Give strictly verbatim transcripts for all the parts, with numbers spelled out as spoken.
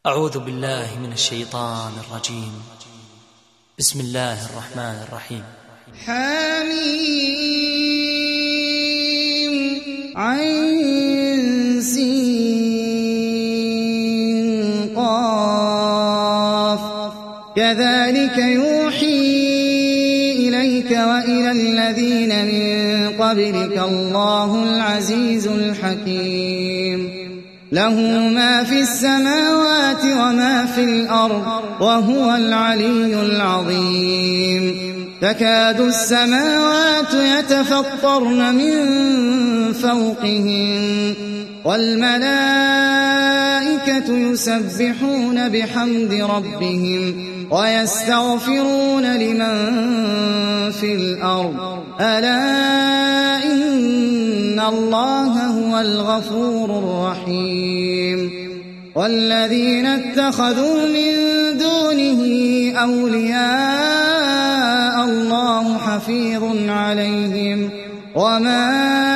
أعوذ بالله من الشيطان الرجيم. بسم الله الرحمن الرحيم. حميم عين سين قاف كذلك يوحي إليك وإلى الذين من قبلك الله العزيز الحكيم له ما في السماوات وما في الأرض وهو العلي العظيم تكاد السماوات يتفطرن من فوقهن والملائكة يسبحون بحمد ربهم ويستغفرون لمن في الأرض ألا إن الله هو الغفور الرحيم والذين اتخذوا من دونه أولياء الله حفيظ عليهم وما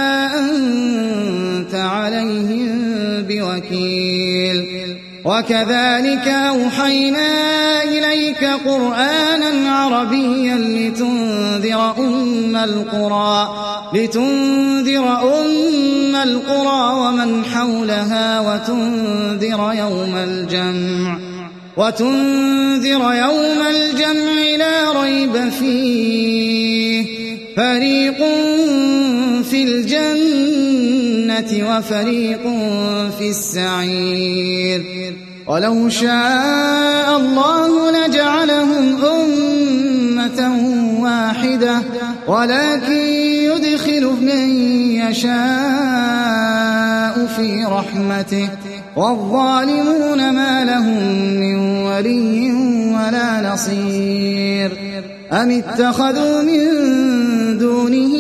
أنت عليهم بوكيل وكذلك أوحينا إليك قرآنا عربيا لتنذر أم القرى لتنذر أم القرى ومن حولها وتنذر يوم الجمع وتنذر يوم الجمع لا ريب فيه فريق في الجنة وفريق في السعير ولو شاء الله لجعلهم أمة واحدة ولكن يدخل من يشاء في رحمته والظالمون ما لهم من ولي ولا نصير أم اتخذوا من دونه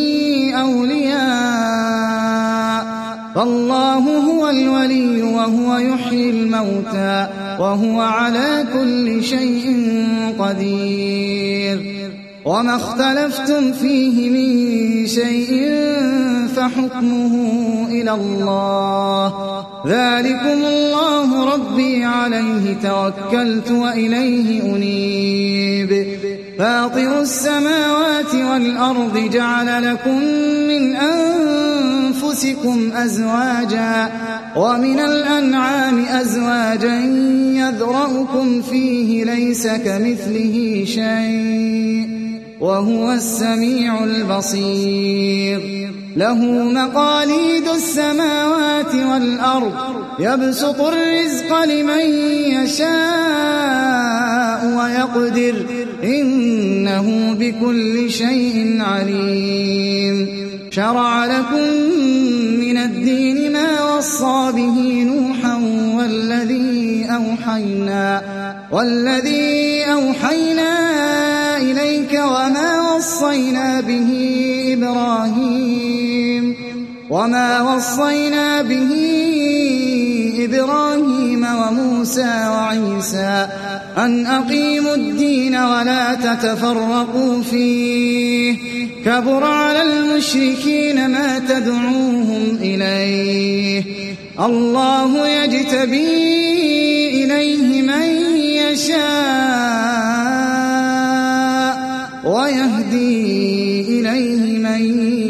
أولياء فالله هو الولي وهو يحيي الموتى وهو على كل شيء قدير وما اختلفتم فيه من شيء فحكمه إلى الله ذلكم الله ربي عليه توكلت وإليه أنيب فاطر السماوات والأرض جعل لكم من أنفسكم أزواجا ومن الأنعام أزواجا يذرأكم فيه ليس كمثله شيء وهو السميع البصير له مقاليد السماوات والأرض يبسط الرزق لمن يشاء ويقدر إنه بكل شيء عليم شرع لكم من الدين ما وصى به نوحا والذي أوحينا والذي أوحينا إليك وما وصينا به إبراهيم وما وصينا به إبراهيم وموسى وعيسى أن أقيموا الدين ولا تتفرقوا فيه كبر على المشركين ما تدعوهم إليه الله يجتبي إليه من يشاء ويهدي إليه من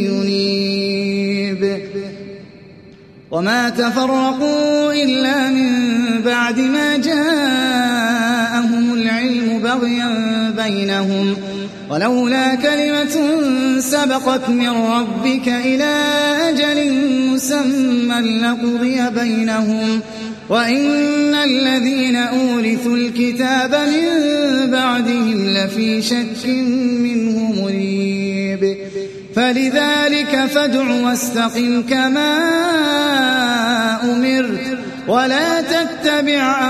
ينيب وما تفرقوا إلا من بعد ما جاءهم العلم بغيا بينهم ولولا كلمة سبقت من ربك إلى أجل مسمى لقضي بينهم وإن الذين أورثوا الكتاب من بعدهم لفي شك منه مريب فلذلك فادع واستقم كما أمرت ولا تتبع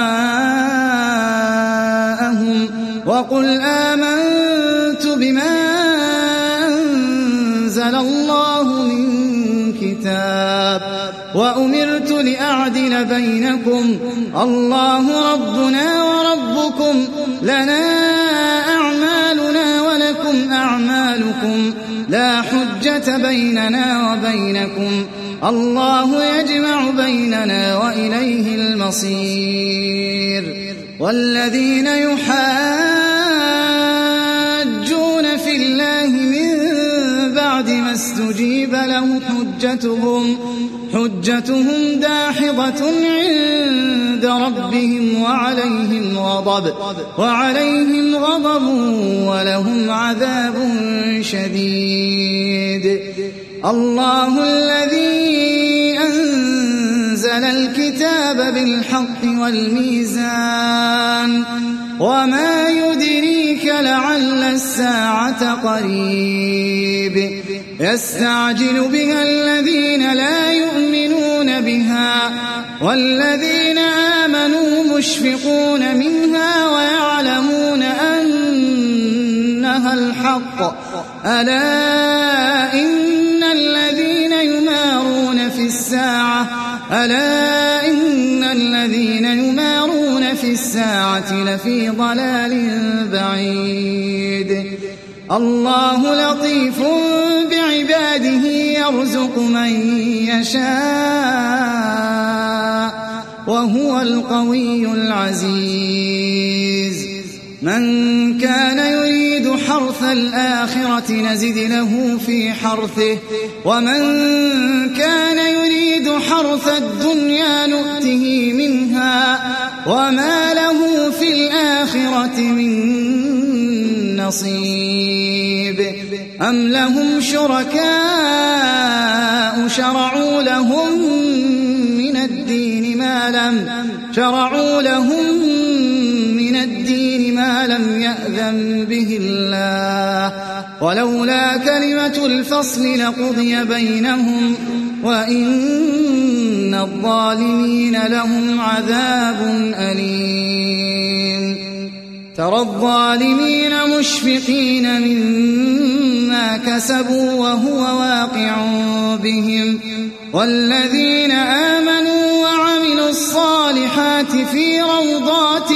أهواءهم وقل آمنت بما أنزل الله من كتاب وأمرت لأعدل بينكم الله ربنا وربكم لنا أعمالنا ولكم أعمالكم لا حجة بيننا وبينكم الله يجمع بيننا وإليه المصير. والذين يحاجون في الله من بعد ما استجيب له حجتهم حجتهم داحضة عند ربهم وعليهم غضب وعليهم غضب ولهم عذاب شديد. الله الذي أنزل الكتاب بالحق والميزان وما يدريك لعل الساعة قريب يستعجل بها الذين لا يؤمنون بها والذين آمنوا مشفقون منها ويعلمون أنها الحق ألا إن الذين يمارون في الساعة ألا إن الذين يمارون في الساعة لفي ضلال بعيد. الله لطيف بعباده يرزق من يشاء وهو القوي العزيز. من كان يريد حرث الآخرة نزد له في حرثه ومن كان يريد حرث الدنيا نؤته منها وما له في الآخرة من نصيب. أم لهم شركاء شرعوا لهم من الدين ما لم شرعوا لهم من الدين ما لم يأذن به الله ولولا كلمة الفصل لقضي بينهم وإن الظالمين لهم عذاب أليم. ترى الظالمين مشفقين مما كسبوا وهو واقع بهم والذين آمنوا وعملوا الصالحات في روضات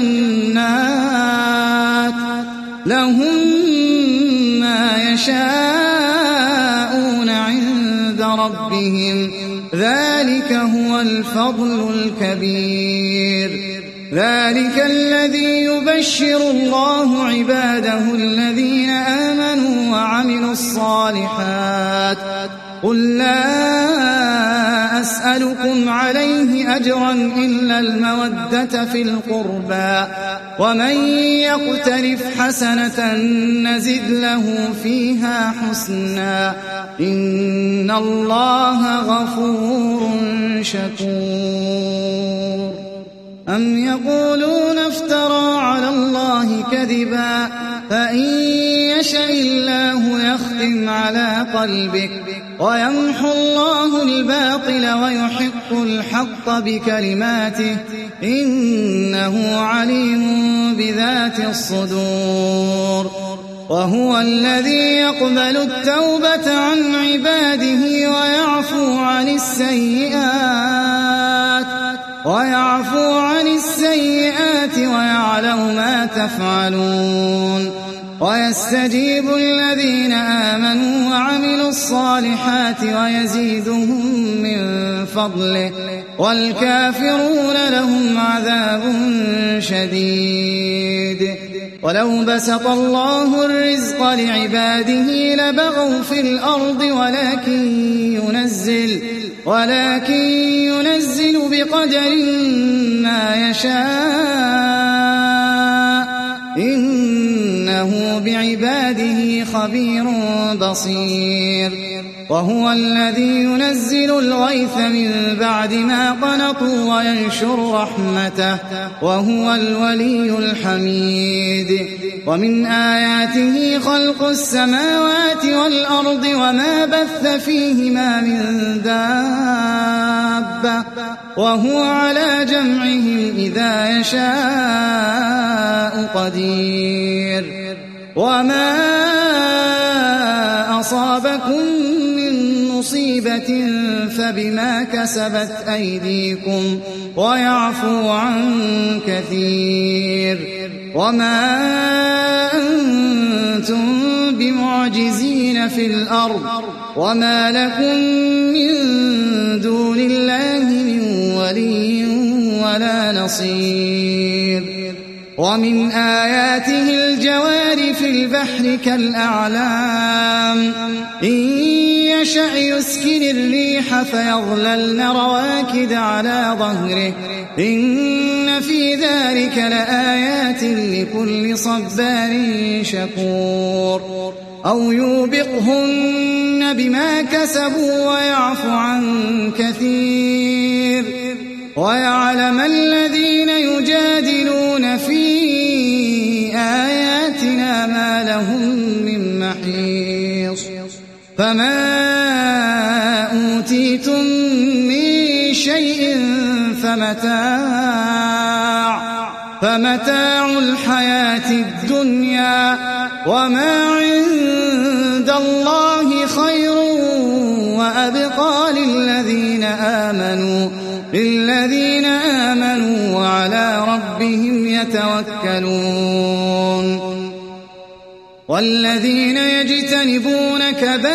الجنات لهم ما يشاءون عند ربهم ذلك هو الفضل الكبير. ذلك الذي يبشر الله عباده الذين آمنوا وعملوا الصالحات قل لا أسألكم عليه أجرا إلا المودة في القربى ومن يقترف حسنة نزد له فيها حسنا إن الله غفور شكور. أم يقولون افترى على الله كذبا فإن يشأ الله يختم على قلبك ويمحو الله الباطل ويحق الحق بكلماته إنه عليم بذات الصدور. وهو الذي يقبل التوبة عن عباده ويعفو عن السيئات ويعفو عن السيئات ويعلم ما تفعلون ويستجيب الذين آمنوا وعملوا الصالحات ويزيدهم من فضله والكافرون لهم عذاب شديد. ولو بسط الله الرزق لعباده لبغوا في الأرض ولكن ينزل ولكن ينزل بقدر ما يشاء إنه بعباده خبير بصير. وهو الذي ينزل الغيث من بعد ما قنطوا وينشر رحمته وهو الولي الحميد. ومن آياته خلق السماوات والأرض وما بث فيهما من دابة وهو على جمعهم إذا يشاء قدير. وما أصابكم من مصيبة فبما كسبت أيديكم ويعفو عن كثير. وما أنتم بمعجزين في الأرض وما لكم من دون الله من ولي ولا نصير. ومن آياته الجوار في البحر كالأعلام إن يشأ يسكن الريح فيظللن رواكد على ظهره إن في ذلك لآيات لكل صبار شكور. أو يوبقهن بما كسبوا ويعفو عن كثير ويعلم الذين يجادلون في آياتنا ما لهم من محيص. فما أوتيتم من شيء فمتاع فمتاع الحياة الدنيا وما عند الله خير وأبقى للذين آمنوا للذين آمنوا وعلى ربهم يتوكلون. والذين يجتنبون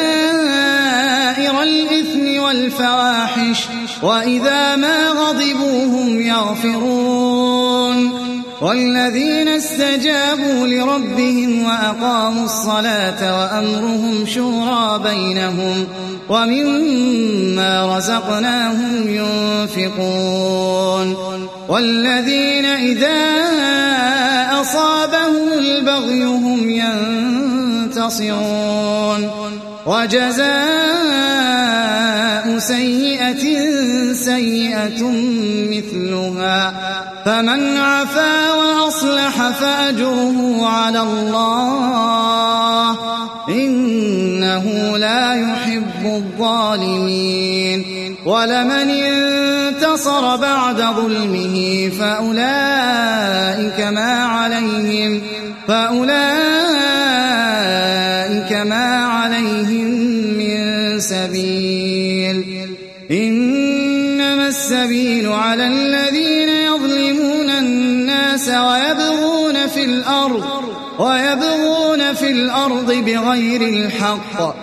كبائر الإثم والفواحش وإذا ما غضبوا هم يغفرون. والذين استجابوا لربهم وأقاموا الصلاة وأمرهم شورى بينهم ومما رزقناهم ينفقون. والذين إذا أصابهم البغي هم ينتصرون. وجزاء سيئة سيئة مثلها فمن عفا وأصلح فأجره على الله إنه لا يحب الظالمين. ولمن انتصر بعد ظلمه فأولئك ما عليهم فأولئك ما عليهم من سبيل إنما السبيل على الذين يظلمون الناس ويبغون في الأرض ويبغون في الأرض بغير الحق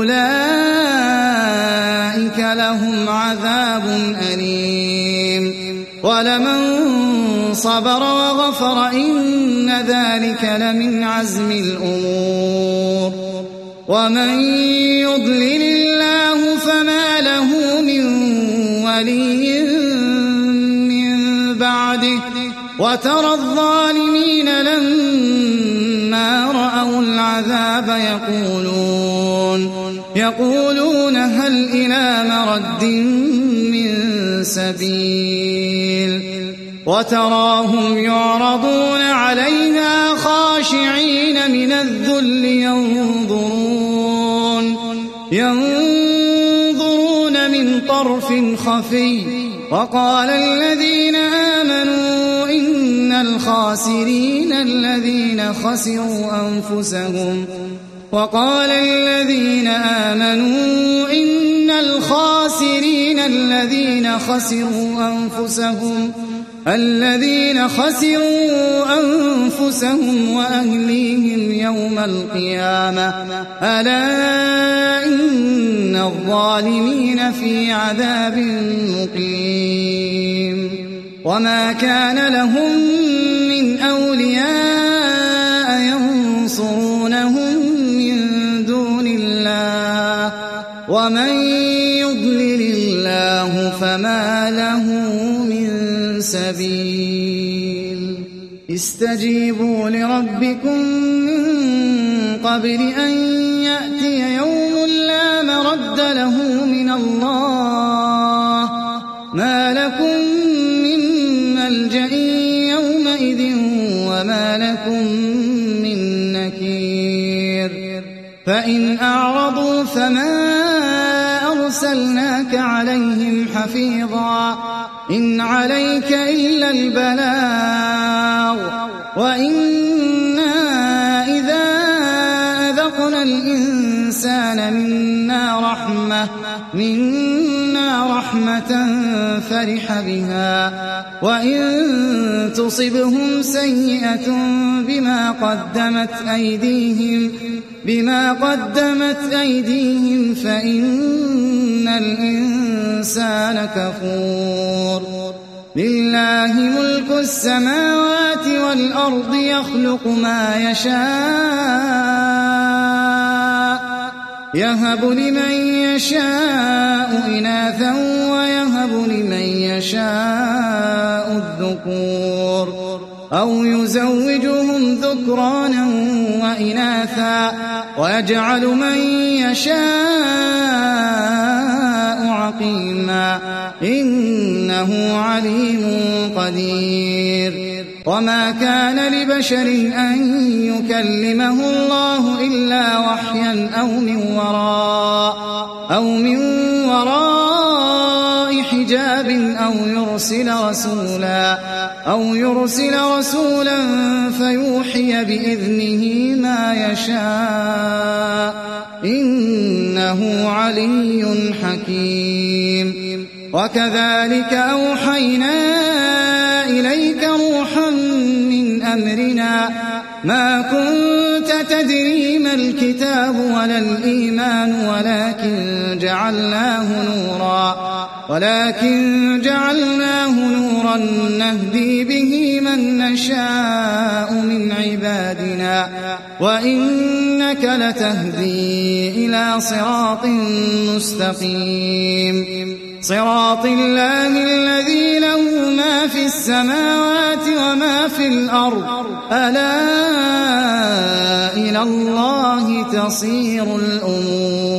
أولئك لهم عذاب أليم. ولمن صبر وغفر إن ذلك لمن عزم الأمور. ومن يضلل الله فما له من ولي من بعده وترى الظالمين لما رأوا العذاب يقولون يقولون هل إلى مرد من سبيل. وتراهم يعرضون عليها خاشعين من الذل ينظرون ينظرون من طرف خفي. وقال الذين آمنوا إن الخاسرين الذين خسروا أنفسهم وقال الذين آمنوا إن الخاسرين الذين خسروا أنفسهم الذين خسروا أنفسهم وأهليهم يوم القيامة ألا إن الظالمين في عذاب مقيم. وما كان لهم من أولياء ينصرونهم من دون الله ومن يضلل الله فما له من سبيل. استجيبوا لربكم من قبل أن يأتي يوم لا مرد له من الله ما لكم من ملجأ يومئذ وما لكم من نكير. فإن أعرضوا فما أرسلناك عليهم حفيظا إن عليك إلا البلاغ وإنا إذا أذقنا الإنسان منا رحمة منا رحمة فرح بها وإن تصبهم سيئة بما قدمت أيديهم بما قدمت أيديهم فإن الإنسان كفور. لله ملك السماوات والأرض يخلق ما يشاء يهب لمن يشاء إناثا ويهب لمن يشاء الذكور أو يزوجهم ذكرانا وإناثا ويجعل من يشاء عقيما إنه عليم قدير وما كان لبشر أن يكلمه الله إلا وحيا أو من وراء أو من وراء حجاب أو يرسل رسولا أو يرسل رسولا فيوحي بإذنه ما يشاء إنه علي حكيم وكذلك أوحينا إليك روحا من أمرنا ما كنت تدري ما الكتاب ولا الإيمان ولكن جعلناه نورا ولكن جعلناه نورا نهدي به من نشاء من عبادنا وإنك لتهدي إلى صراط مستقيم صراط الله الذي له ما في السماوات وما في الأرض ألا إلى الله تصير الأمور.